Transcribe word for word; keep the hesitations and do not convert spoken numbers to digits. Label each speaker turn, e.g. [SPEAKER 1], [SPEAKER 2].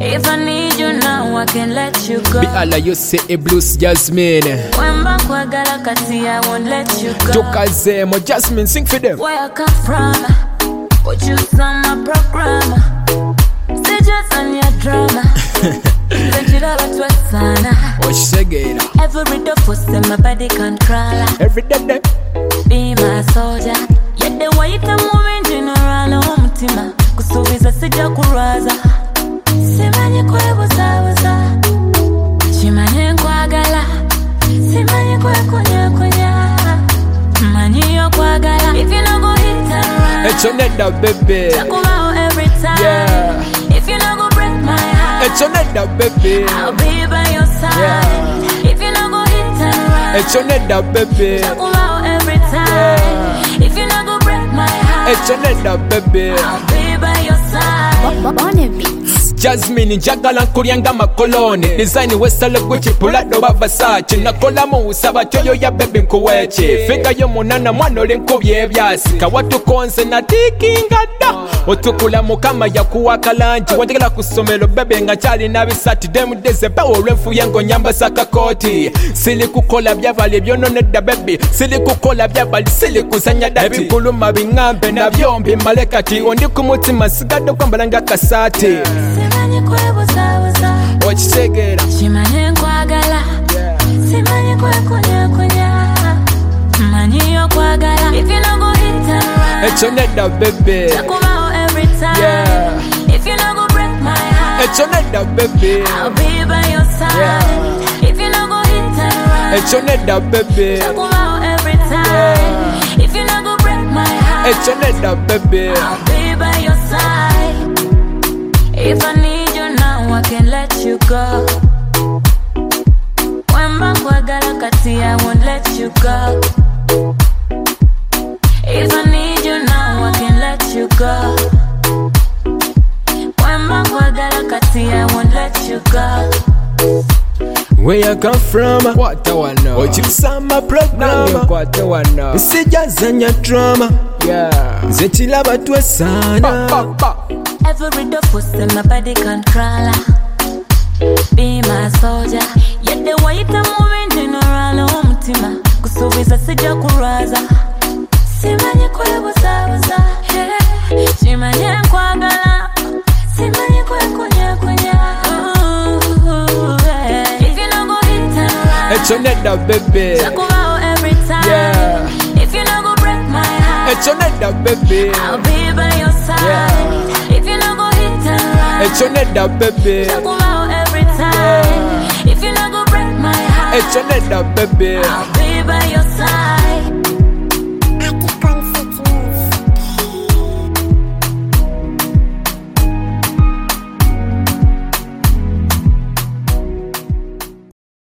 [SPEAKER 1] If I need you now, I can let you go.
[SPEAKER 2] Be all you say a blues Jasmine.
[SPEAKER 1] When back where Galakati, I won't let you go.
[SPEAKER 2] Tokaze mo Jasmine, sing for them.
[SPEAKER 1] Where I come from, put you on my program. Say just on your drama.
[SPEAKER 2] What she say again?
[SPEAKER 1] Every day for my body can crawl.
[SPEAKER 2] Every day,
[SPEAKER 1] be my soldier. Yet the way I'm moving, general, home team. Kusubiza sija kuraza. Simanye kwe buza buza. Chimanye kwa gala. Simanye kwe kunya kunya. Manyo kwa gala. If you no go hit and run,
[SPEAKER 2] it's on that baby.
[SPEAKER 1] Talk about every time.
[SPEAKER 2] Yeah.
[SPEAKER 1] If you no go break my heart,
[SPEAKER 2] it's on that baby.
[SPEAKER 1] I'll be by your side.
[SPEAKER 2] Yeah.
[SPEAKER 1] If you no go hit and run,
[SPEAKER 2] it's on that baby.
[SPEAKER 1] Talk about every time.
[SPEAKER 2] Yeah.
[SPEAKER 1] If you no go break my heart,
[SPEAKER 2] it's on that baby.
[SPEAKER 1] I'll be by your side.
[SPEAKER 3] Bonne Beats.
[SPEAKER 2] Jasmine njagala nkulyanga makoloni design wesale Gucci Prada ba Versace nakola mu usaba choyo ya baby nkuweche figa yo munana mwana ole nkubye ebyasi kawatu konse na tikinga da otukula mukama ya kuwakalanji wanjagala kusomero baby nga chali na bisati dem deze bawo lwenfu yango nyamba saka koti sili kukola byavali byono nedda baby sili kukola byavali sili kusanya dati ebikuluma bingambe na byombi malekati ondi kumutima sigado kwambalanga kasati.
[SPEAKER 1] Simanye kwe buza buza.
[SPEAKER 2] What you say, girl?
[SPEAKER 1] Chimanye kwa gala. Simanye kwe kunya kunya. Manyo kwa gala. If you no go hit and run,
[SPEAKER 2] it's on that baby.
[SPEAKER 1] Talk about every time.
[SPEAKER 2] Yeah.
[SPEAKER 1] If you no go break my heart,
[SPEAKER 2] It's on that baby.
[SPEAKER 1] I'll be by your side.
[SPEAKER 2] Yeah.
[SPEAKER 1] If you no go hit and run,
[SPEAKER 2] It's on that baby.
[SPEAKER 1] Talk about every time.
[SPEAKER 2] Yeah.
[SPEAKER 1] If you no go break my heart,
[SPEAKER 2] It's on that baby.
[SPEAKER 1] I'll be by your side. If I need you now, I can let you go. When back where Galakati, I won't let you go. If I need you now, I can let you go. When back where Galakati, I won't let you go.
[SPEAKER 2] Where you come from? What I wanna. What you sama program? What I wanna. Sijazanya drama. Yeah. Zechilaba tu sana.
[SPEAKER 1] Every day for my body can crawl. Be my soldier. Yet the way I'm moving, general, home team. Kusubiza sija kuraza. Simanye kwe buza buza. Chimanye kwa gala. Simanye kwe kunya kunya. If you no go hit and run,
[SPEAKER 2] It's on that baby.
[SPEAKER 1] talk about every time.
[SPEAKER 2] Yeah.
[SPEAKER 1] If you no go break my heart,
[SPEAKER 2] It's on that baby.
[SPEAKER 1] I'll be by your side.
[SPEAKER 2] Yeah.
[SPEAKER 1] If you no go hit and run,
[SPEAKER 2] It's on that baby.
[SPEAKER 1] talk about every time.
[SPEAKER 2] Yeah.
[SPEAKER 1] If you no go break my heart,
[SPEAKER 2] It's on that baby.
[SPEAKER 1] I'll be by your side.